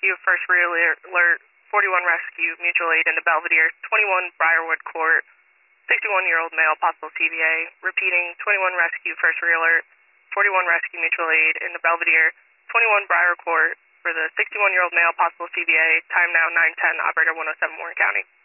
Rescue, First Alert, 41 Rescue, Mutual Aid into Belvedere, 21 Briarwood Court, 61-year-old male, possible TBA. Repeating, 21 Rescue, First Alert, 41 Rescue, Mutual Aid into Belvedere, 21 Briar Court for the 61-year-old male, possible TBA. Time now 9:10, operator 107 Warren County.